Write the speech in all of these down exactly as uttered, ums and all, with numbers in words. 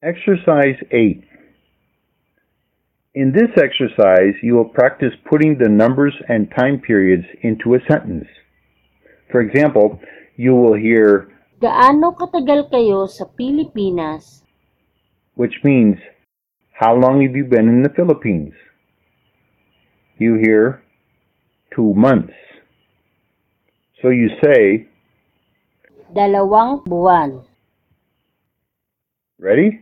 Exercise eight. In this exercise, you will practice putting the numbers and time periods into a sentence. For example, you will hear, Gaano katagal kayo sa Pilipinas? which means, how long have you been in the Philippines? You hear, two months. So you say, Dalawang buwan. ready?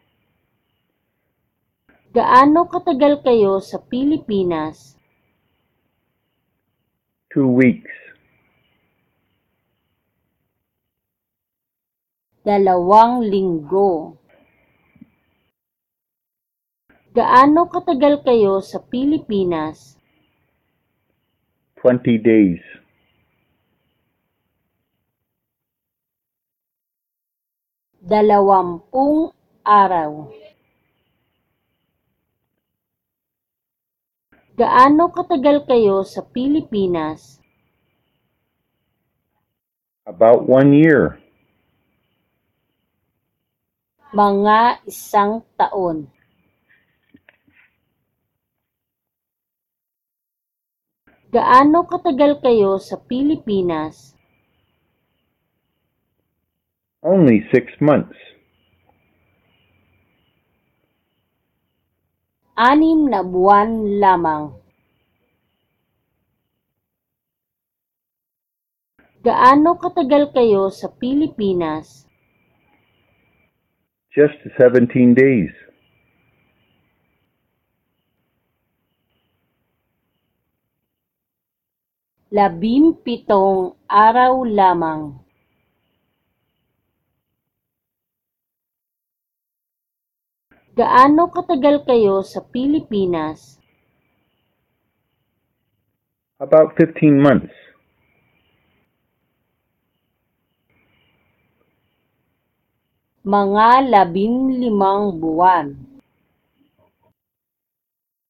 Gaano katagal kayo sa Pilipinas? Two weeks. Dalawang linggo. Gaano katagal kayo sa Pilipinas? Twenty days. Dalawampung araw. Gaano katagal kayo sa Pilipinas? About one year. Mga isang taon. Gaano katagal kayo sa Pilipinas? Only six months. Anim na buwan lamang. Gaano katagal kayo sa Pilipinas? Just seventeen days. Labimpitong araw lamang. Gaano katagal kayo sa Pilipinas? About fifteen months. Mga labinlimang buwan.